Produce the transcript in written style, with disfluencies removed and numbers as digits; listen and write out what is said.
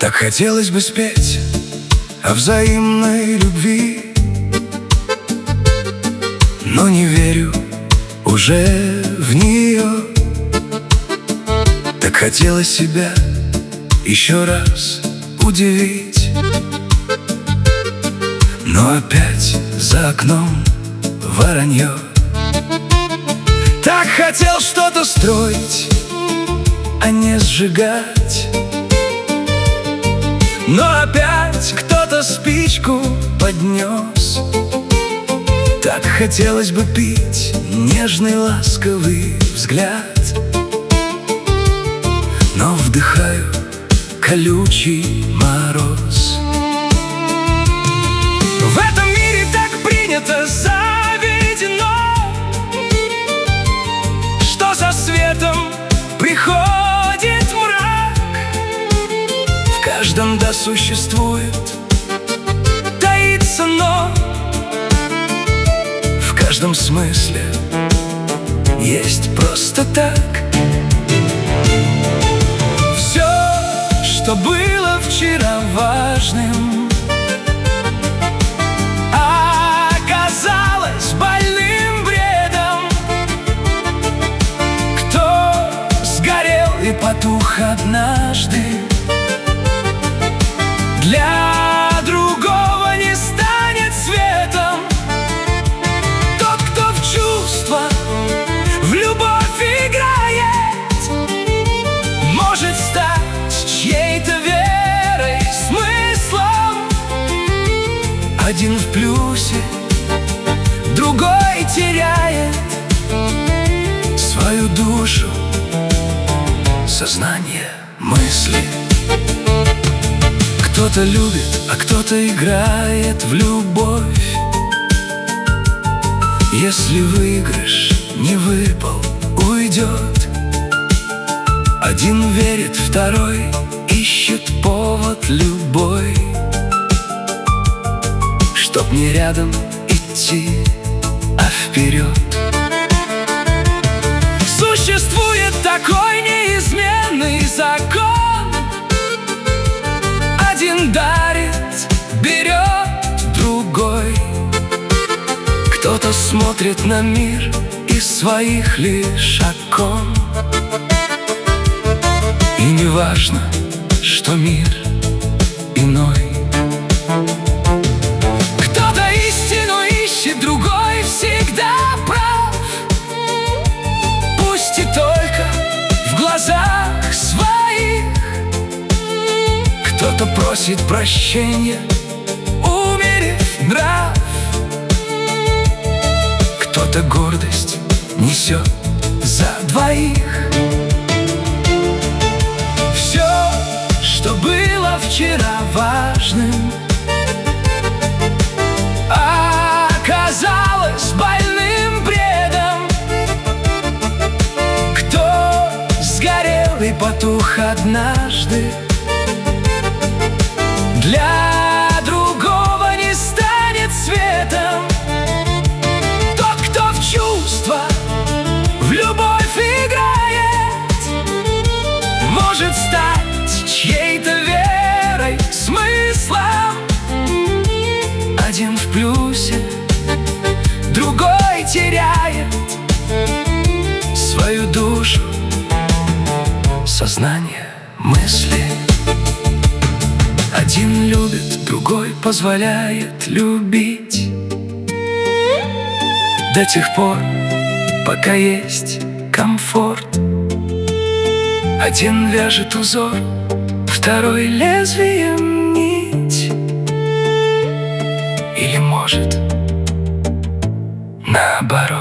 Так хотелось бы спеть о взаимной любви, но не верю уже в нее. Так хотелось себя еще раз удивить, но опять за окном воронье. Так хотел что-то строить, а не сжигать, но опять кто-то спичку поднес. Так хотелось бы пить нежный ласковый взгляд, но вдыхаю колючий мороз. В этом мире так принято, заведено, что за светом приходит мрак. В каждом да существует, таится, но в каждом смысле есть просто так. Все, что было вчера важным, оказалось больным бредом. Кто сгорел и потух однажды, для другого не станет светом. Тот, кто в чувства, в любовь играет, может стать чьей-то верой, смыслом. Один в плюсе, другой теряет свою душу, сознание, мысли. Кто-то любит, а кто-то играет в любовь. Если выигрыш не выпал, уйдет. Один верит, второй ищет повод любой, чтоб не рядом идти, а вперед. Существует такой неизменный закон: один дарит, берет другой. Кто-то смотрит на мир из своих лишь окон, и не важно, что мир иной. Кто-то истину ищет, другой всегда прав, пусть и только в глазах своих. Кто-то просит прощения, умерив нрав, кто-то гордость несет за двоих. Все, что было вчера важным, оказалось больным бредом. Кто сгорел и потух однажды, для другого не станет светом. Тот, кто в чувства, в любовь играет, может стать чьей-то верой, смыслом. Один в плюсе, другой теряет свою душу, сознание, мысли. Один любит, другой позволяет любить, до тех пор, пока есть комфорт. Один вяжет узор, второй лезвием нить, или может наоборот.